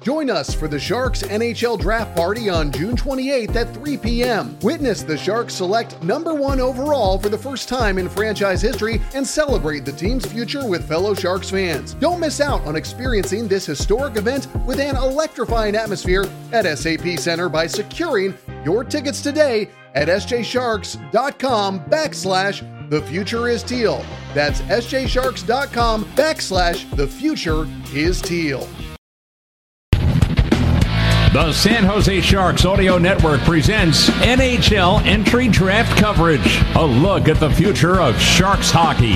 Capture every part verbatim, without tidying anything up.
Join us for the Sharks N H L Draft Party on June twenty-eighth at three p.m. Witness the Sharks select number one overall for the first time in franchise history and celebrate the team's future with fellow Sharks fans. Don't miss out on experiencing this historic event with an electrifying atmosphere at S A P Center by securing your tickets today at sjsharks.com backslash the future is teal. That's sjsharks.com backslash the future is teal. The San Jose Sharks Audio Network presents N H L Entry Draft Coverage, a look at the future of Sharks hockey.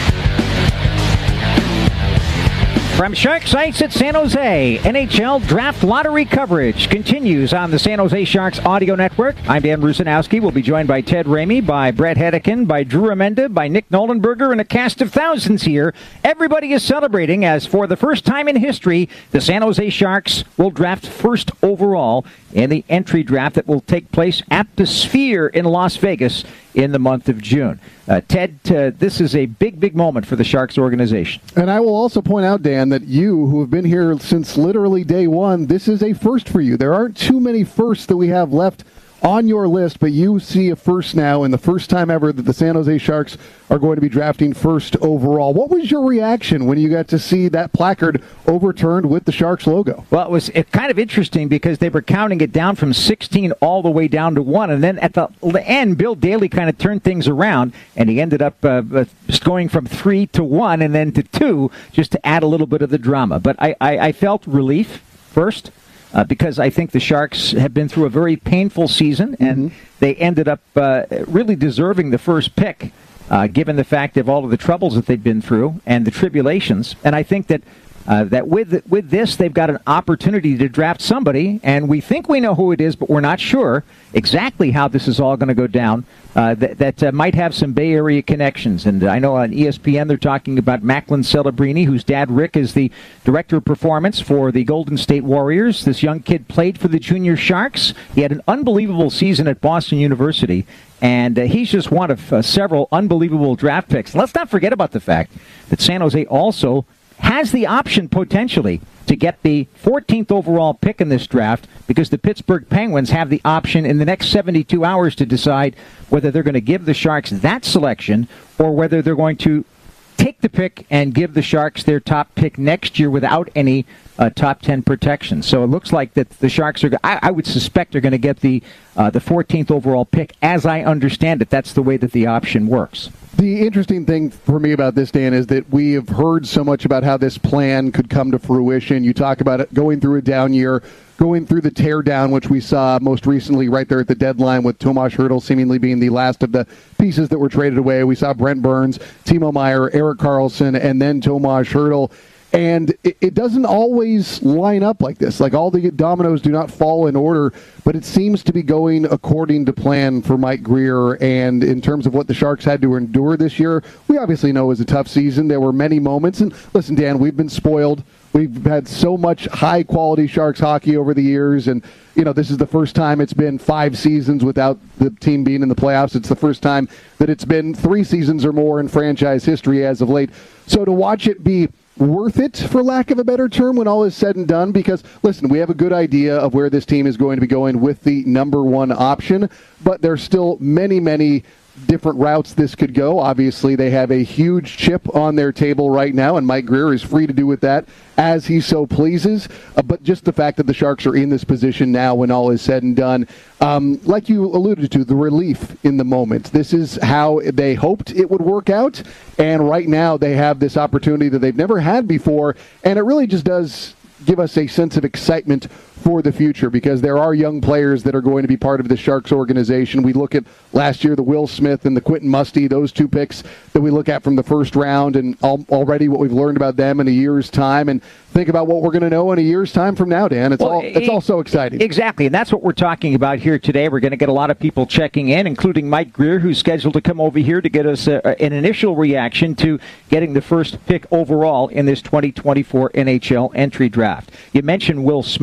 From Sharks Sites at San Jose, N H L Draft Lottery coverage continues on the San Jose Sharks Audio Network. I'm Dan Rusanowski. We'll be joined by Ted Ramey, by Brett Hedican, by Drew Amenda, by Nick Nollenberger, and a cast of thousands here. Everybody is celebrating as, for the first time in history, the San Jose Sharks will draft first overall in the entry draft that will take place at the Sphere in Las Vegas in the month of June. Uh, Ted, uh, this is a big, big moment for the Sharks organization. And I will also point out, Dan, that you, who have been here since literally day one, this is a first for you. There aren't too many firsts that we have left on your list, but you see a first now, and the first time ever that the San Jose Sharks are going to be drafting first overall. What was your reaction when you got to see that placard overturned with the Sharks logo? Well, it was it kind of interesting because they were counting it down from sixteen all the way down to one, and then at the end, Bill Daly kind of turned things around, and he ended up uh, just going from three to one and then to two, just to add a little bit of the drama. But I, I, I felt relief first. Uh, because I think the Sharks have been through a very painful season, and mm-hmm. they ended up uh, really deserving the first pick, uh, given the fact of all of the troubles that they've been through and the tribulations. And I think that uh, that with with this, they've got an opportunity to draft somebody, and we think we know who it is, but we're not sure exactly how this is all going to go down, uh, that, that uh, might have some Bay Area connections. And I know on E S P N they're talking about Macklin Celebrini, whose dad, Rick, is the director of performance for the Golden State Warriors. This young kid played for the Junior Sharks. He had an unbelievable season at Boston University, and uh, he's just one of uh, several unbelievable draft picks. Let's not forget about the fact that San Jose also has the option potentially to get the fourteenth overall pick in this draft, because the Pittsburgh Penguins have the option in the next seventy-two hours to decide whether they're going to give the Sharks that selection or whether they're going to take the pick and give the Sharks their top pick next year without any uh, top ten protection. So it looks like that the Sharks are, I, I would suspect, are going to get the uh, the fourteenth overall pick. As I understand it, that's the way that the option works. The interesting thing for me about this, Dan, is that we have heard so much about how this plan could come to fruition. You talk about it going through a down year, going through the teardown, which we saw most recently right there at the deadline with Tomas Hertl seemingly being the last of the pieces that were traded away. We saw Brent Burns, Timo Meier, Erik Karlsson, and then Tomas Hertl. And it, it doesn't always line up like this. Like, all the dominoes do not fall in order, but it seems to be going according to plan for Mike Grier. And in terms of what the Sharks had to endure this year, we obviously know it was a tough season. There were many moments. And listen, Dan, we've been spoiled. We've had so much high-quality Sharks hockey over the years, and, you know, this is the first time it's been five seasons without the team being in the playoffs. It's the first time that it's been three seasons or more in franchise history as of late. So to watch it be worth it, for lack of a better term, when all is said and done, because, listen, we have a good idea of where this team is going to be going with the number one option, but there's still many, many different routes this could go. Obviously, they have a huge chip on their table right now, and Mike Grier is free to do with that as he so pleases. Uh, but just the fact that the Sharks are in this position now when all is said and done, um, like you alluded to, the relief in the moment. This is how they hoped it would work out, and right now they have this opportunity that they've never had before, and it really just does give us a sense of excitement for the future, because there are young players that are going to be part of the Sharks organization. We look at last year, the Will Smith and the Quentin Musty, those two picks that we look at from the first round, and al- already what we've learned about them in a year's time, and think about what we're going to know in a year's time from now, Dan. It's well, all it's it, all so exciting. Exactly, and that's what we're talking about here today. We're going to get a lot of people checking in, including Mike Grier, who's scheduled to come over here to get us a, an initial reaction to getting the first pick overall in this twenty twenty-four N H L entry draft. You mentioned Will Smith. He's been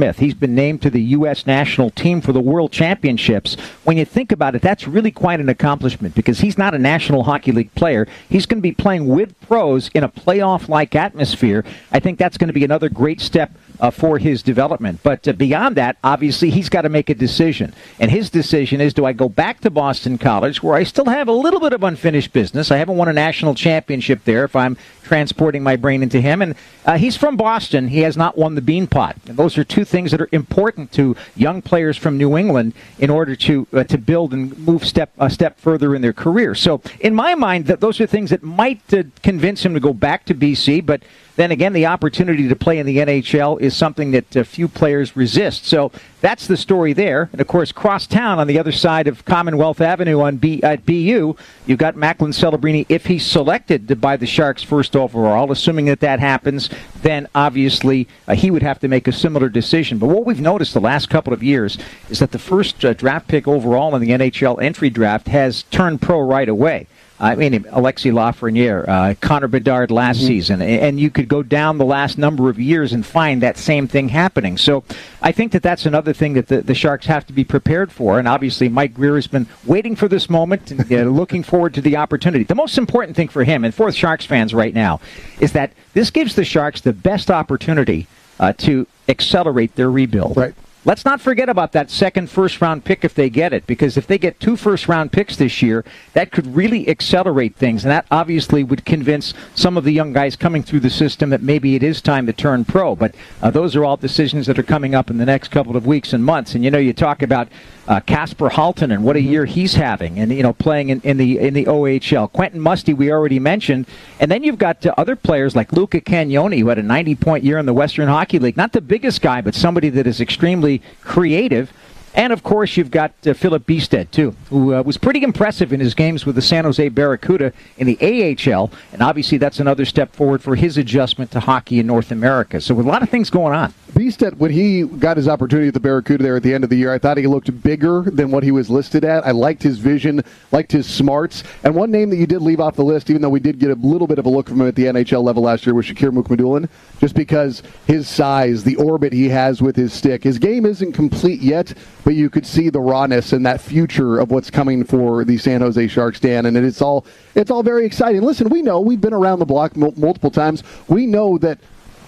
been named to the U S national team for the World Championships. When you think about it, that's really quite an accomplishment because he's not a National Hockey League player. He's going to be playing with pros in a playoff-like atmosphere. I think that's going to be another great step Uh, for his development. But uh, beyond that, obviously, he's got to make a decision. And his decision is, do I go back to Boston College, where I still have a little bit of unfinished business? I haven't won a national championship there if I'm transporting my brain into him. And uh, he's from Boston. He has not won the Beanpot. And those are two things that are important to young players from New England in order to uh, to build and move step a step further in their career. So in my mind, that those are things that might uh, convince him to go back to B C, but then again, the opportunity to play in the N H L is something that uh, few players resist. So that's the story there. And, of course, crosstown on the other side of Commonwealth Avenue on B, at B U, you've got Macklin Celebrini. If he's selected to by the Sharks first overall, assuming that that happens, then obviously uh, he would have to make a similar decision. But what we've noticed the last couple of years is that the first uh, draft pick overall in the N H L entry draft has turned pro right away. I mean, Alexis Lafreniere, uh, Connor Bedard last mm-hmm. season, and you could go down the last number of years and find that same thing happening. So I think that that's another thing that the, the Sharks have to be prepared for, and obviously Mike Grier has been waiting for this moment and uh, looking forward to the opportunity. The most important thing for him, and for Sharks fans right now, is that this gives the Sharks the best opportunity uh, to accelerate their rebuild. Right. Let's not forget about that second first-round pick if they get it, because if they get two first-round picks this year, that could really accelerate things, and that obviously would convince some of the young guys coming through the system that maybe it is time to turn pro. But uh, those are all decisions that are coming up in the next couple of weeks and months. And, you know, you talk about uh, Casper Halton and what a year he's having, and, you know, playing in, in the in the O H L. Quentin Musty, we already mentioned. And then you've got uh, other players like Luca Cagnoni, who had a ninety-point year in the Western Hockey League. Not the biggest guy, but somebody that is extremely creative. And, of course, you've got uh, Philip Biested, too, who uh, was pretty impressive in his games with the San Jose Barracuda in the A H L. And obviously that's another step forward for his adjustment to hockey in North America. So with a lot of things going on. Biested, when he got his opportunity at the Barracuda there at the end of the year, I thought he looked bigger than what he was listed at. I liked his vision, liked his smarts. And one name that you did leave off the list, even though we did get a little bit of a look from him at the N H L level last year, was Shakir Mukhamadullin, just because his size, the orbit he has with his stick. His game isn't complete yet, but you could see the rawness and that future of what's coming for the San Jose Sharks, Dan, and it's all it's all very exciting. Listen, we know, we've been around the block m- multiple times. We know that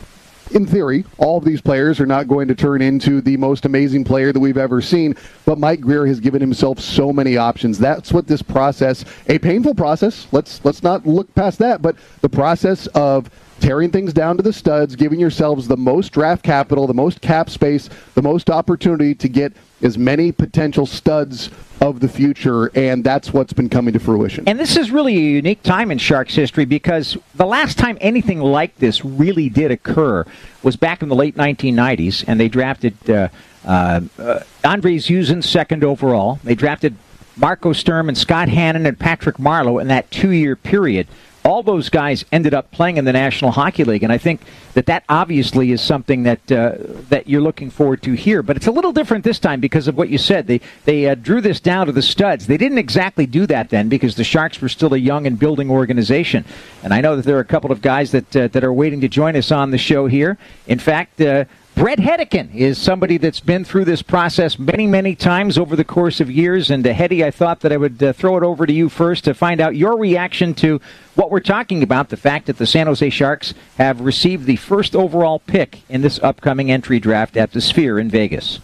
in theory, all of these players are not going to turn into the most amazing player that we've ever seen, but Mike Grier has given himself so many options. That's what this process, a painful process, let's let's not look past that, but the process of tearing things down to the studs, giving yourselves the most draft capital, the most cap space, the most opportunity to get as many potential studs of the future, and that's what's been coming to fruition. And this is really a unique time in Sharks history, because the last time anything like this really did occur was back in the late nineteen nineties, and they drafted uh, uh, uh, Andrei Zuzin second overall. They drafted Marco Sturm and Scott Hannon and Patrick Marleau in that two-year period. All those guys ended up playing in the National Hockey League, and I think that that obviously is something that uh, that you're looking forward to here. But it's a little different this time because of what you said. They they uh, drew this down to the studs. They didn't exactly do that then because the Sharks were still a young and building organization. And I know that there are a couple of guys that uh, that are waiting to join us on the show here. In fact, uh, Brett Hedican is somebody that's been through this process many, many times over the course of years. And, uh, Hedy, I thought that I would uh, throw it over to you first to find out your reaction to what we're talking about, the fact that the San Jose Sharks have received the first overall pick in this upcoming entry draft at the Sphere in Vegas.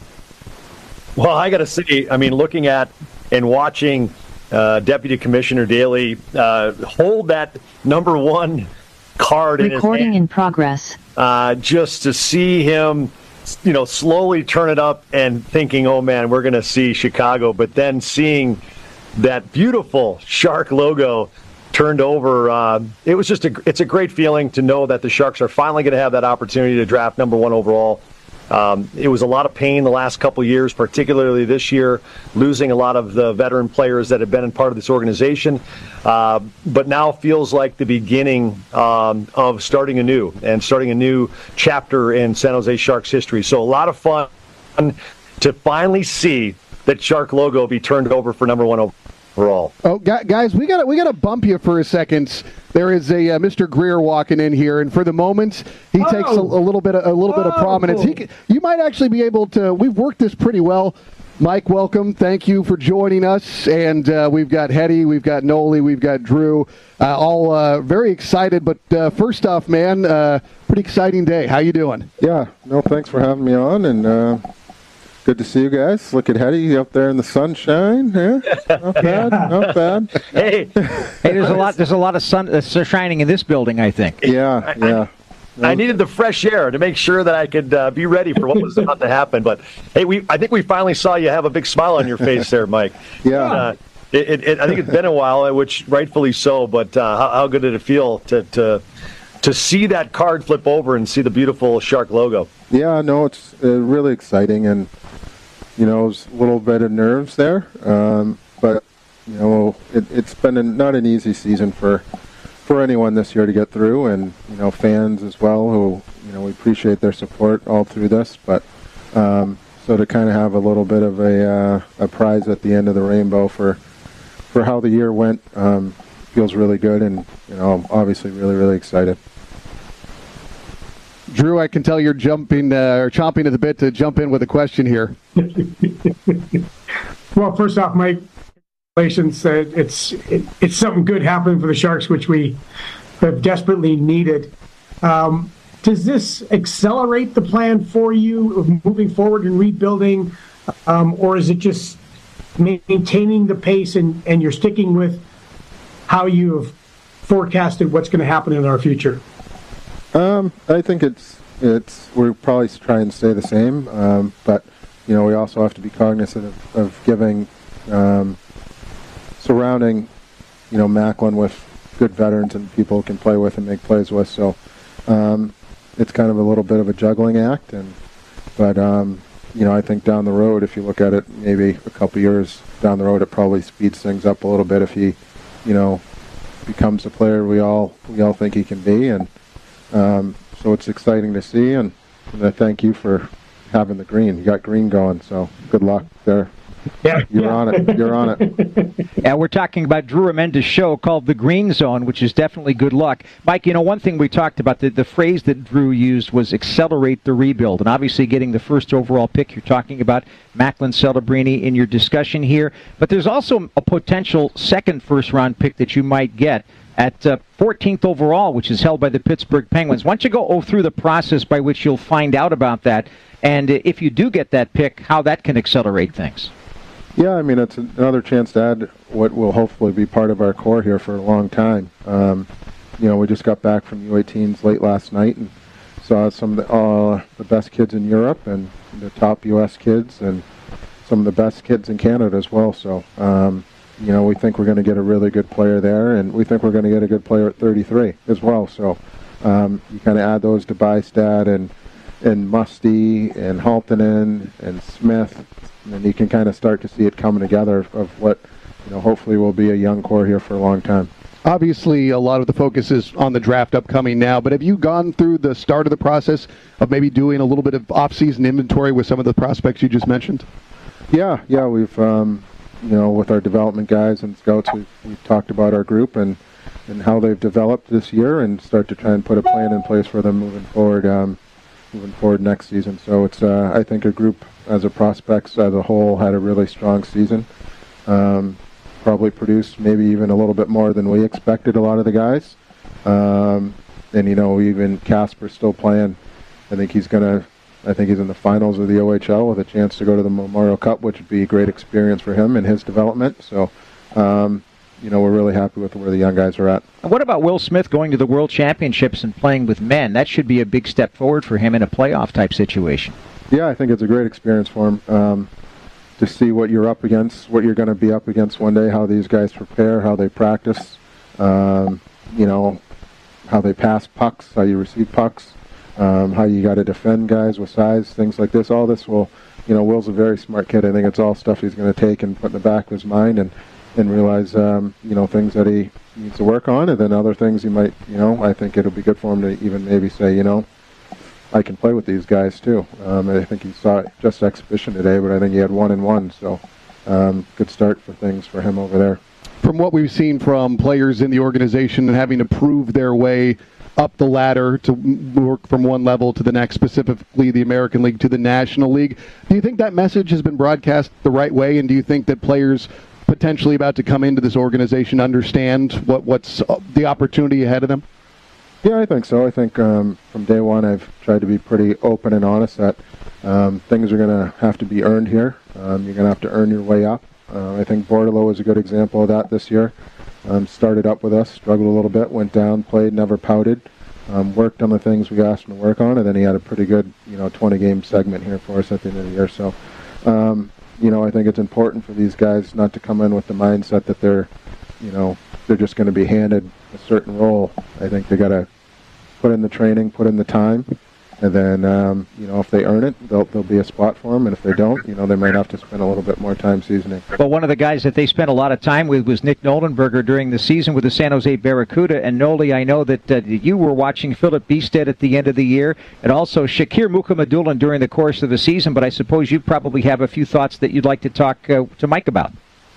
Well, I got to say, I mean, looking at and watching uh, Deputy Commissioner Daly uh, hold that number one card in his hand. Recording in progress. Uh, just to see him, you know, slowly turn it up and thinking, oh, man, we're going to see Chicago. But then seeing that beautiful Shark logo turned over, uh, it was just a, it's a great feeling to know that the Sharks are finally going to have that opportunity to draft number one overall. Um, it was a lot of pain the last couple of years, particularly this year, losing a lot of the veteran players that have been in part of this organization. Uh, but now feels like the beginning um, of starting anew and starting a new chapter in San Jose Sharks history. So a lot of fun to finally see that Shark logo be turned over for number one overall. for all. Oh, guys, we got we got to bump you for a second. There is a uh, Mister Greer walking in here, and for the moment, he oh. takes a, a little bit of, a little oh. bit of prominence. He can, you might actually be able to. We've worked this pretty well. Mike, welcome. Thank you for joining us. And uh, we've got Hetty, we've got Noli, we've got Drew, uh, all uh, very excited. But uh, first off, man, uh, pretty exciting day. How you doing? Yeah, no, thanks for having me on, and uh, good to see you guys. Look at Hetty up there in the sunshine. Yeah, not bad, not bad. Hey, hey, there's a lot. There's a lot of sun uh, shining in this building, I think. Yeah, yeah. I needed the fresh air to make sure that I could uh, be ready for what was about to happen. But hey, we I think we finally saw you have a big smile on your face there, Mike. Yeah. Uh, it, it, it, I think it's been a while, which rightfully so. But uh, how, how good did it feel to, to to see that card flip over and see the beautiful Shark logo? Yeah, no, it's uh, really exciting, and you know, it was a little bit of nerves there, um, but you know, it, it's been a, not an easy season for. for anyone this year to get through, and you know, fans as well, who, you know, we appreciate their support all through this. But um, so to kind of have a little bit of a uh, a prize at the end of the rainbow for for how the year went um, feels really good, and you know, I'm obviously really really excited. Drew, I can tell you're jumping uh, or chomping at the bit to jump in with a question here. Well, first off, Mike, congratulations. Uh, it's it, it's something good happening for the Sharks, which we have desperately needed. Um, does this accelerate the plan for you of moving forward and rebuilding, um, or is it just maintaining the pace and, and you're sticking with how you have forecasted what's going to happen in our future? Um, I think it's it's we're probably trying to stay the same, um, but you know, we also have to be cognizant of, of giving. Um, surrounding, you know, Macklin with good veterans and people can play with and make plays with. So um, it's kind of a little bit of a juggling act. And but, um, you know, I think down the road, if you look at it maybe a couple years down the road, it probably speeds things up a little bit if he, you know, becomes the player we all we all think he can be. And um, so it's exciting to see. And, and I thank you for having the green. You got green going, so good luck there. Yeah, you're yeah. on it. You're on it. Yeah, we're talking about Drew Amenda's show called The Green Zone, which is definitely good luck. Mike, you know, one thing we talked about, the, the phrase that Drew used was accelerate the rebuild. And obviously getting the first overall pick, you're talking about Macklin Celebrini in your discussion here. But there's also a potential second first-round pick that you might get at uh, fourteenth overall, which is held by the Pittsburgh Penguins. Why don't you go through the process by which you'll find out about that, and uh, if you do get that pick, how that can accelerate things? Yeah, I mean, it's another chance to add what will hopefully be part of our core here for a long time. Um, you know, we just got back from U eighteens late last night and saw some of the, uh, the best kids in Europe and the top U S kids and some of the best kids in Canada as well. So, um, you know, we think we're going to get a really good player there, and we think we're going to get a good player at thirty-three as well. So um, you kind of add those to Bystad and, and Musty and Haltonen and Smith, and then you can kind of start to see it coming together of what, you know, hopefully will be a young core here for a long time. Obviously, a lot of the focus is on the draft upcoming now, but have you gone through the start of the process of maybe doing a little bit of off-season inventory with some of the prospects you just mentioned? Yeah, yeah, we've, um, you know, with our development guys and scouts, we've, we've talked about our group and, and how they've developed this year and start to try and put a plan in place for them moving forward, um, moving forward next season. So it's, uh, I think, a group as a prospects as a whole had a really strong season. Um, probably produced maybe even a little bit more than we expected, a lot of the guys. Um, and, you know, even Casper's still playing. I think he's going to, I think he's in the finals of the O H L with a chance to go to the Memorial Cup, which would be a great experience for him and his development. So, um, you know, we're really happy with where the young guys are at. And what about Will Smith going to the World Championships and playing with men? That should be a big step forward for him in a playoff-type situation. Yeah, I think it's a great experience for him um, to see what you're up against, what you're going to be up against one day, how these guys prepare, how they practice, um, you know, how they pass pucks, how you receive pucks, um, how you got to defend guys with size, things like this. All this will, you know, Will's a very smart kid. I think it's all stuff he's going to take and put in the back of his mind and, and realize, um, you know, things that he needs to work on, and then other things he might, you know, I think it'll be good for him to even maybe say, you know, I can play with these guys too. Um, I think he saw it just exhibition today, but I think he had one and one. So um, good start for things for him over there. From what we've seen from players in the organization and having to prove their way up the ladder to work from one level to the next, specifically the American League to the National League, do you think that message has been broadcast the right way, and do you think that players potentially about to come into this organization understand what, what's the opportunity ahead of them? Yeah, I think so. I think um, from day one I've tried to be pretty open and honest that um, things are going to have to be earned here. Um, you're going to have to earn your way up. Uh, I think Bordeleau is a good example of that this year. Um, started up with us, struggled a little bit, went down, played, never pouted, um, worked on the things we asked him to work on, and then he had a pretty good, you know, twenty-game segment here for us at the end of the year. So, um, you know, I think it's important for these guys not to come in with the mindset that they're, you know, they're just going to be handed a certain role. I think they got to put in the training, put in the time, and then, um, you know, if they earn it, there'll, there'll be a spot for them, and if they don't, you know, they might have to spend a little bit more time seasoning. Well, one of the guys that they spent a lot of time with was Nick Noldenberger during the season with the San Jose Barracuda, and Noli, I know that uh, you were watching Philip Biested at the end of the year, and also Shakir Mukhamadullin during the course of the season, but I suppose you probably have a few thoughts that you'd like to talk uh, to Mike about.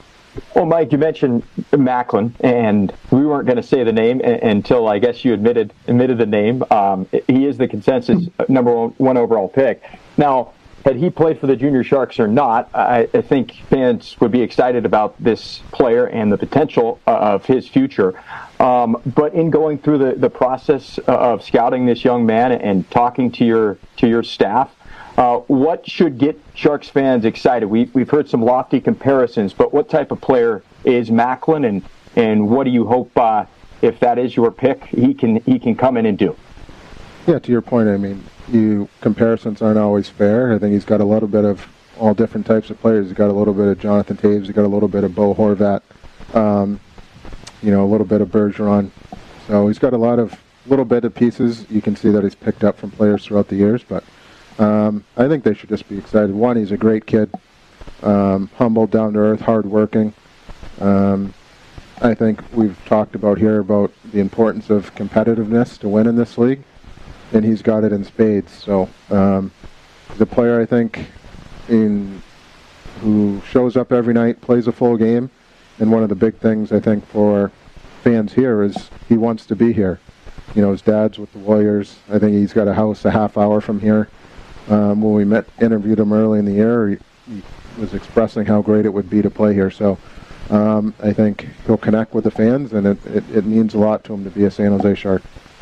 Well, Mike, you mentioned Macklin, and we weren't going to say the name until I guess you admitted admitted the name. Um, he is the consensus number one, one overall pick. Now, had he played for the Junior Sharks or not, I, I think fans would be excited about this player and the potential of his future. Um, but in going through the, the process of scouting this young man and talking to your to your staff, Uh, what should get Sharks fans excited? We, we've heard some lofty comparisons, but what type of player is Macklin, and, and what do you hope, uh, if that is your pick, he can he can come in and do? Yeah, to your point, I mean, you comparisons aren't always fair. I think he's got a little bit of all different types of players. He's got a little bit of Jonathan Toews. He's got a little bit of Bo Horvat. Um, you know, a little bit of Bergeron. So he's got a lot of little bit of pieces. You can see that he's picked up from players throughout the years, but Um, I think they should just be excited. One, he's a great kid, um, humble, down to earth, hardworking. Um, I think we've talked about here about the importance of competitiveness to win in this league, and he's got it in spades. So um, the player, I think, in who shows up every night, plays a full game, and one of the big things I think for fans here is he wants to be here. You know, his dad's with the Warriors. I think he's got a house a half hour from here. Um, when we met, interviewed him early in the year, he, he was expressing how great it would be to play here. So um, I think he'll connect with the fans, and it, it, it means a lot to him to be a San Jose Shark.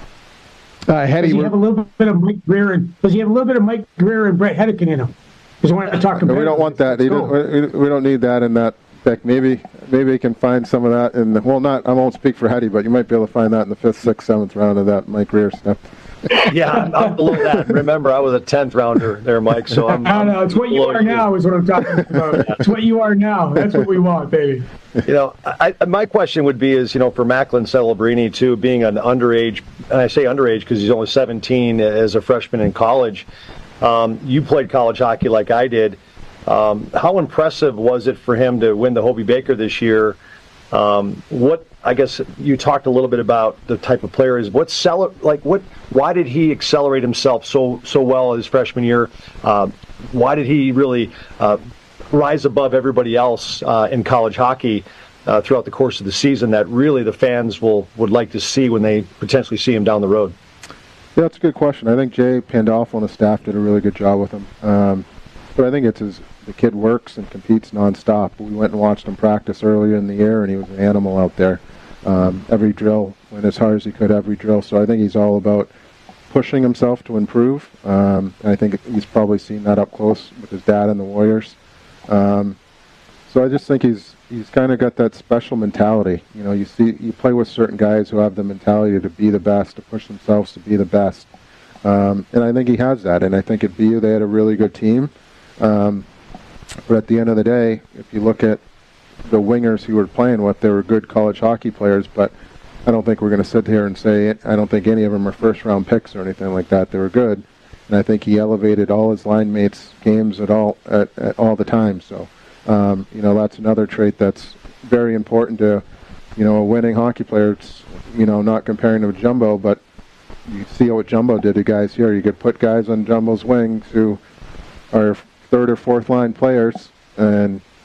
Uh, Hetty, does he have a little bit of Mike Greer and does he have a little bit of Mike Greer and Brett Hedican in him? Because I want to talk about. We don't want that. Don't, we, we don't need that in that pick. Maybe maybe you can find some of that in the. Well, not. I won't speak for Hetty, but you might be able to find that in the fifth, sixth, seventh round of that Mike Greer stuff. Yeah, I'm, I'm below that. Remember, I was a tenth rounder there, Mike. So I'm. I don't know. It's what you are you. now, is what I'm talking about. It's what you are now. That's what we want, baby. You know, I, my question would be: is you know, for Macklin Celebrini too, being an underage, and I say underage because he's only seventeen as a freshman in college. Um, you played college hockey like I did. Um, how impressive was it for him to win the Hobey Baker this year? Um, what I guess you talked a little bit about the type of player is. What cel- like what? Why did he accelerate himself so so well his freshman year? Uh, why did he really uh, rise above everybody else uh, in college hockey uh, throughout the course of the season? That really the fans will would like to see when they potentially see him down the road. Yeah, that's a good question. I think Jay Pandolfo and the staff did a really good job with him. Um, but I think it's his. The kid works and competes nonstop. We went and watched him practice earlier in the year, and he was an animal out there. Um, every drill went as hard as he could, every drill. So I think he's all about pushing himself to improve. Um, and I think he's probably seen that up close with his dad and the Warriors. Um, so I just think he's he's kind of got that special mentality. You know, you see, you play with certain guys who have the mentality to be the best, to push themselves to be the best. Um, and I think he has that. And I think at B U they had a really good team. Um, But at the end of the day, if you look at the wingers who were playing with, they were good college hockey players, but I don't think we're going to sit here and say, I don't think any of them are first-round picks or anything like that. They were good, and I think he elevated all his line mates' games at all at, at all the time. So, um, you know, that's another trait that's very important to, you know, a winning hockey player. It's, you know, not comparing to Jumbo, but you see what Jumbo did to guys here. You could put guys on Jumbo's wings who are third or fourth line players, and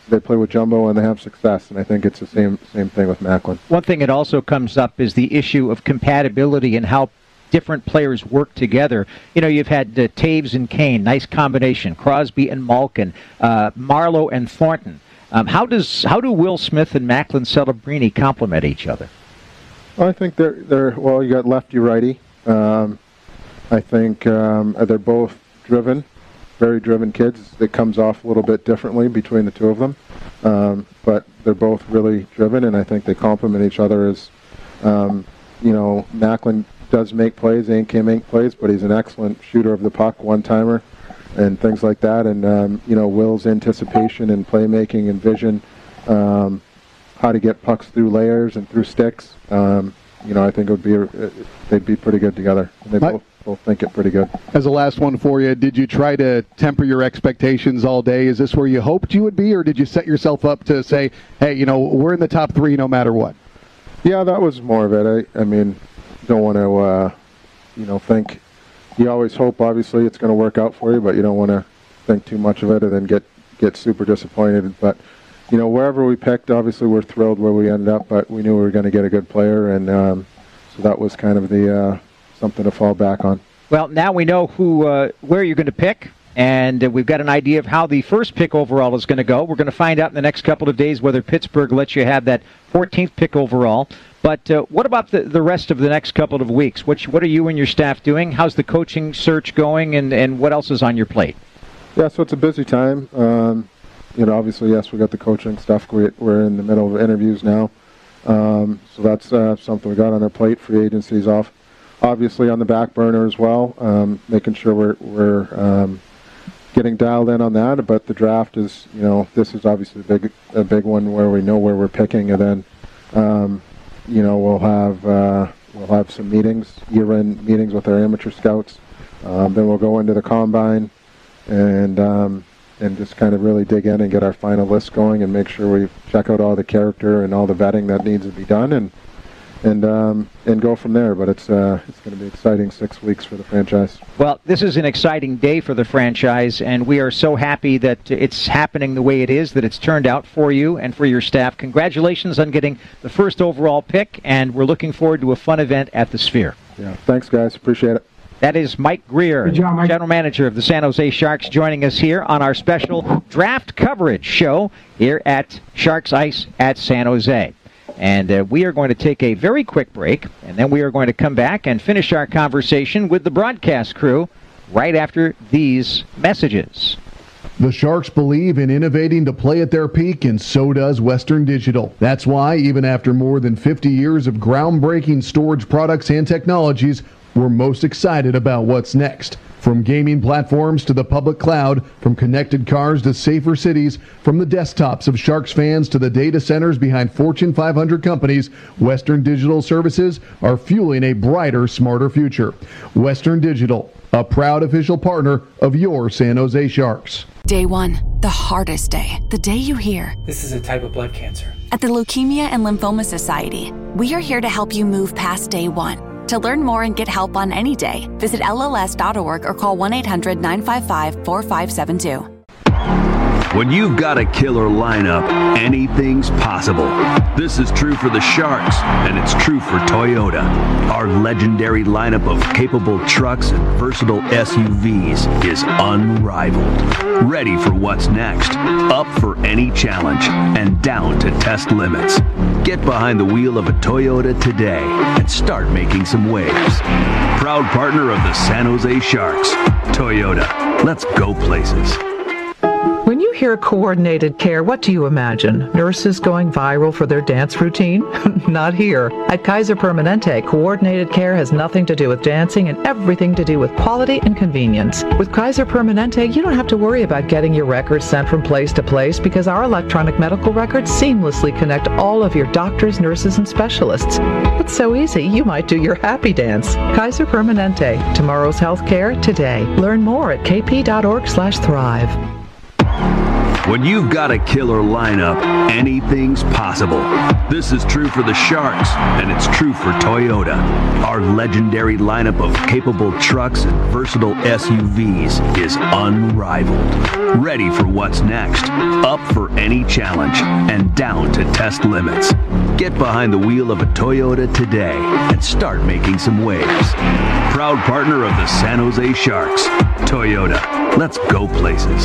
they play with Jumbo and they have success, and I think it's the same same thing with Macklin. One thing that also comes up is the issue of compatibility and how different players work together. You know, you've had uh, Taves and Kane, nice combination. Crosby and Malkin, uh, Marlowe and Thornton. Um, how does how do Will Smith and Macklin Celebrini complement each other? Well, I think they're they're well. You got lefty righty. Um, I think um, they're both driven, very driven kids. It comes off a little bit differently between the two of them, um, but they're both really driven, and I think they complement each other. As um, you know, Macklin does make plays, Ain't can make plays, but he's an excellent shooter of the puck, one-timer, and things like that. And, um, you know, Will's anticipation and playmaking and vision, um, how to get pucks through layers and through sticks, um, you know, I think it would be a, they'd be pretty good together. And they both, both think it pretty good. As a last one for you, did you try to temper your expectations all day? Is this where you hoped you would be, or did you set yourself up to say, hey, you know, we're in the top three no matter what? Yeah, that was more of it. I, I mean... don't want to, uh, you know, think. You always hope, obviously, it's going to work out for you, but you don't want to think too much of it and then get, get super disappointed. But, you know, wherever we picked, obviously we're thrilled where we ended up, but we knew we were going to get a good player, and um, so that was kind of the uh, something to fall back on. Well, now we know who, uh, where you're going to pick, and uh, we've got an idea of how the first pick overall is going to go. We're going to find out in the next couple of days whether Pittsburgh lets you have that fourteenth pick overall. But uh, what about the, the rest of the next couple of weeks? What, what are you and your staff doing? How's the coaching search going, and, and what else is on your plate? Yeah, so it's a busy time. Um, you know, obviously, yes, we got the coaching stuff. We, we're in the middle of interviews now. Um, so that's uh, something we got on our plate. Free agency's off. Obviously on the back burner as well, um, making sure we're, we're um, getting dialed in on that. But the draft is, you know, this is obviously a big, a big one where we know where we're picking, and then um, you know, we'll have uh, we'll have some meetings, year-end meetings with our amateur scouts. Um, then we'll go into the combine and um, and just kind of really dig in and get our final list going and make sure we check out all the character and all the vetting that needs to be done, and and um, and go from there. But it's uh, it's going to be exciting six weeks for the franchise. Well, this is an exciting day for the franchise, and we are so happy that it's happening the way it is, that it's turned out for you and for your staff. Congratulations on getting the first overall pick, and we're looking forward to a fun event at the Sphere. Yeah, thanks, guys. Appreciate it. That is Mike Greer, Good job, Mike. General Manager of the San Jose Sharks, joining us here on our special draft coverage show here at Sharks Ice at San Jose. And uh, we are going to take a very quick break, and then we are going to come back and finish our conversation with the broadcast crew right after these messages. The Sharks believe in innovating to play at their peak, and so does Western Digital. That's why, even after more than fifty years of groundbreaking storage products and technologies, we're most excited about what's next. From gaming platforms to the public cloud, from connected cars to safer cities, from the desktops of Sharks fans to the data centers behind Fortune five hundred companies, Western Digital services are fueling a brighter, smarter future. Western Digital, a proud official partner of your San Jose Sharks. Day one, the hardest day. The day you hear, this is a type of blood cancer. At the Leukemia and Lymphoma Society, we are here to help you move past day one. To learn more and get help on any day, visit L L S dot org or call one eight hundred nine five five four five seven two. When you've got a killer lineup, anything's possible. This is true for the Sharks, and it's true for Toyota. Our legendary lineup of capable trucks and versatile S U Vs is unrivaled. Ready for what's next, up for any challenge, and down to test limits. Get behind the wheel of a Toyota today and start making some waves. Proud partner of the San Jose Sharks, Toyota. Let's go places. When you hear coordinated care, what do you imagine? Nurses going viral for their dance routine? Not here. At Kaiser Permanente, coordinated care has nothing to do with dancing and everything to do with quality and convenience. With Kaiser Permanente, you don't have to worry about getting your records sent from place to place because our electronic medical records seamlessly connect all of your doctors, nurses, and specialists. It's so easy, you might do your happy dance. Kaiser Permanente, tomorrow's healthcare today. Learn more at k p dot org slash thrive. When you've got a killer lineup, anything's possible. This is true for the Sharks, and it's true for Toyota. Our legendary lineup of capable trucks and versatile S U Vs is unrivaled. Ready for what's next, up for any challenge, and down to test limits. Get behind the wheel of a Toyota today and start making some waves. Proud partner of the San Jose Sharks. Toyota, let's go places.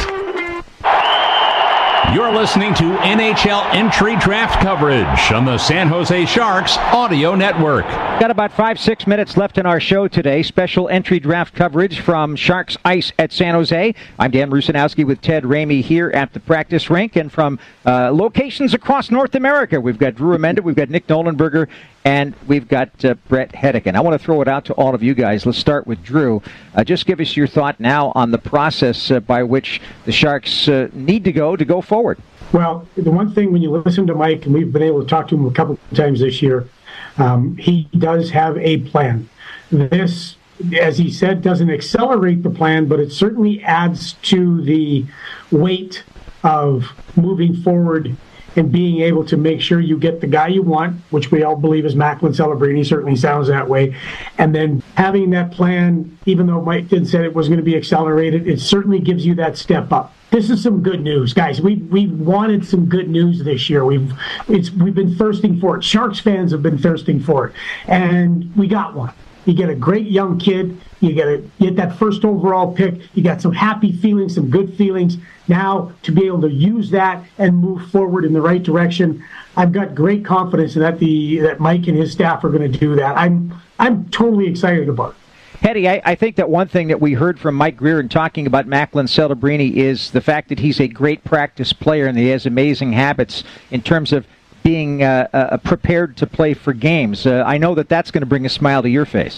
You're listening to N H L entry draft coverage on the San Jose Sharks Audio Network. Got about five, six minutes left in our show today. Special entry draft coverage from Sharks Ice at San Jose. I'm Dan Rusanowski with Ted Ramey here at the practice rink. And from uh, locations across North America, we've got Drew Amenda, we've got Nick Nolenberger, and we've got uh, Brett Hedican. I want to throw it out to all of you guys. Let's start with Drew. Uh, just give us your thought now on the process uh, by which the Sharks uh, need to go to go forward. Well, the one thing when you listen to Mike, and we've been able to talk to him a couple of times this year, um, he does have a plan. This, as he said, doesn't accelerate the plan, but it certainly adds to the weight of moving forward and being able to make sure you get the guy you want, which we all believe is Macklin Celebrini. Certainly sounds that way. And then having that plan, even though Mike did say it was going to be accelerated, it certainly gives you that step up. This is some good news, guys. We we wanted some good news this year. We've it's we've been thirsting for it. Sharks fans have been thirsting for it, and we got one. You get a great young kid. You get a you get that first overall pick. You got some happy feelings, some good feelings. Now to be able to use that and move forward in the right direction, I've got great confidence that the that Mike and his staff are going to do that. I'm I'm totally excited about it. Hetty, I, I think that one thing that we heard from Mike Greer in talking about Macklin Celebrini is the fact that he's a great practice player and he has amazing habits in terms of being uh, uh, prepared to play for games. Uh, I know that that's going to bring a smile to your face.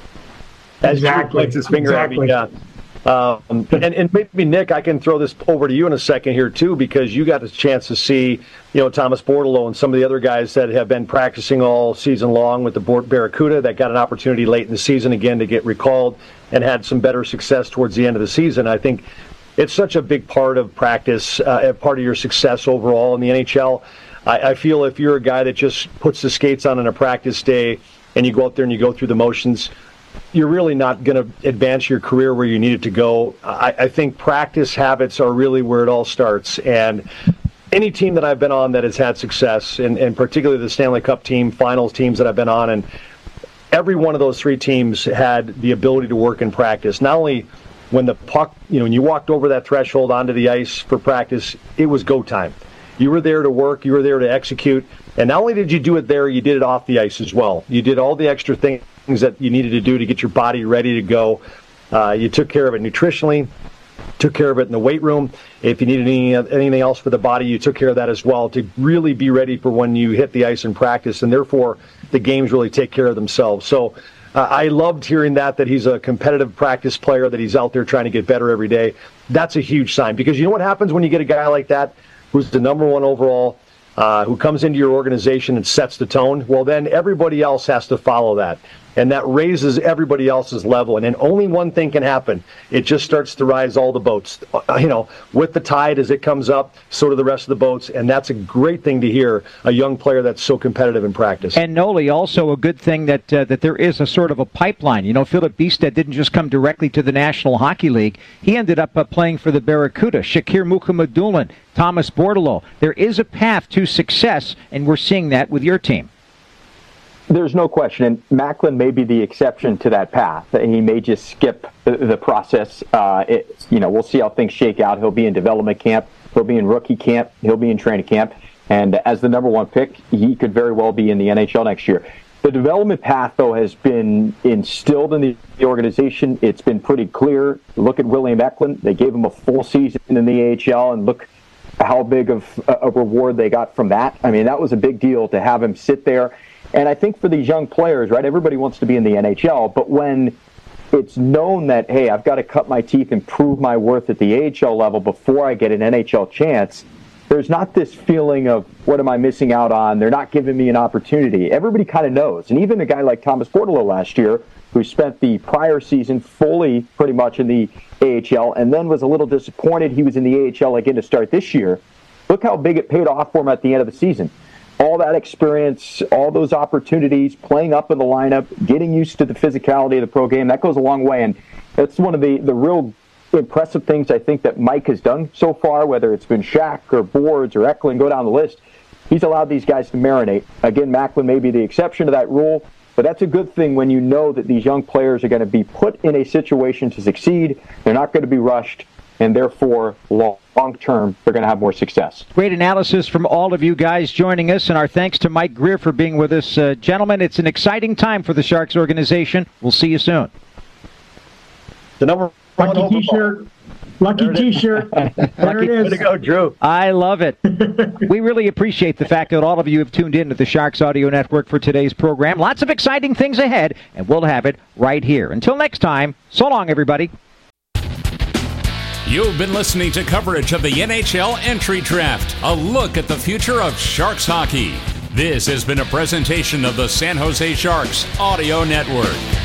As Exactly. Drew points his finger Exactly. at me, yeah. Um, and, and maybe, Nick, I can throw this over to you in a second here, too, because you got a chance to see, you know, Thomas Bordeleau and some of the other guys that have been practicing all season long with the Barracuda that got an opportunity late in the season again to get recalled and had some better success towards the end of the season. I think it's such a big part of practice, uh, part of your success overall in the N H L. I, I feel if you're a guy that just puts the skates on on a practice day and you go out there and you go through the motions, you're really not going to advance your career where you need it to go. I, I think practice habits are really where it all starts. And any team that I've been on that has had success, and, and particularly the Stanley Cup team, finals teams that I've been on, and every one of those three teams had the ability to work in practice. Not only when the puck, you know, when you walked over that threshold onto the ice for practice, it was go time. You were there to work, you were there to execute, and not only did you do it there, you did it off the ice as well. You did all the extra things that you needed to do to get your body ready to go. Uh, you took care of it nutritionally, took care of it in the weight room. If you needed any, anything else for the body, you took care of that as well to really be ready for when you hit the ice in practice, and therefore the games really take care of themselves. So uh, I loved hearing that, that he's a competitive practice player, that he's out there trying to get better every day. That's a huge sign, because you know what happens when you get a guy like that who's the number one overall, uh, who comes into your organization and sets the tone? Well, then everybody else has to follow that. And that raises everybody else's level. And then only one thing can happen. It just starts to rise all the boats. You know, with the tide as it comes up, so do the rest of the boats. And that's a great thing to hear, a young player that's so competitive in practice. And Noli, also a good thing that uh, that there is a sort of a pipeline. You know, Philip Bistad didn't just come directly to the National Hockey League. He ended up uh, playing for the Barracuda. Shakir Mukhamadullin, Thomas Bordeleau. There is a path to success, and we're seeing that with your team. There's no question, and Macklin may be the exception to that path. He may just skip the, the process. Uh, it, you know, we'll see how things shake out. He'll be in development camp. He'll be in rookie camp. He'll be in training camp. And as the number one pick, he could very well be in the N H L next year. The development path, though, has been instilled in the, the organization. It's been pretty clear. Look at William Eklund. They gave him a full season in the A H L, and look how big of a reward they got from that. I mean, that was a big deal to have him sit there. And I think for these young players, right, everybody wants to be in the N H L, but when it's known that, hey, I've got to cut my teeth and prove my worth at the A H L level before I get an N H L chance, there's not this feeling of, what am I missing out on? They're not giving me an opportunity. Everybody kind of knows. And even a guy like Thomas Bordeleau last year, who spent the prior season fully pretty much in the A H L and then was a little disappointed he was in the A H L again to start this year. Look how big it paid off for him at the end of the season. All that experience, all those opportunities, playing up in the lineup, getting used to the physicality of the pro game, that goes a long way. And that's one of the, the real impressive things I think that Mike has done so far, whether it's been Shaq or Boards or Eklund, go down the list. He's allowed these guys to marinate. Again, Macklin may be the exception to that rule, but that's a good thing when you know that these young players are going to be put in a situation to succeed. They're not going to be rushed, and therefore, long, long term, they're going to have more success. Great analysis from all of you guys joining us, and our thanks to Mike Grier for being with us. Uh, gentlemen, it's an exciting time for the Sharks organization. We'll see you soon. The number one Lucky T-shirt. Lucky T-shirt. There it is. Way to go, Drew. I love it. We really appreciate the fact that all of you have tuned in to the Sharks Audio Network for today's program. Lots of exciting things ahead, and we'll have it right here. Until next time, so long, everybody. You've been listening to coverage of the N H L Entry Draft, a look at the future of Sharks hockey. This has been a presentation of the San Jose Sharks Audio Network.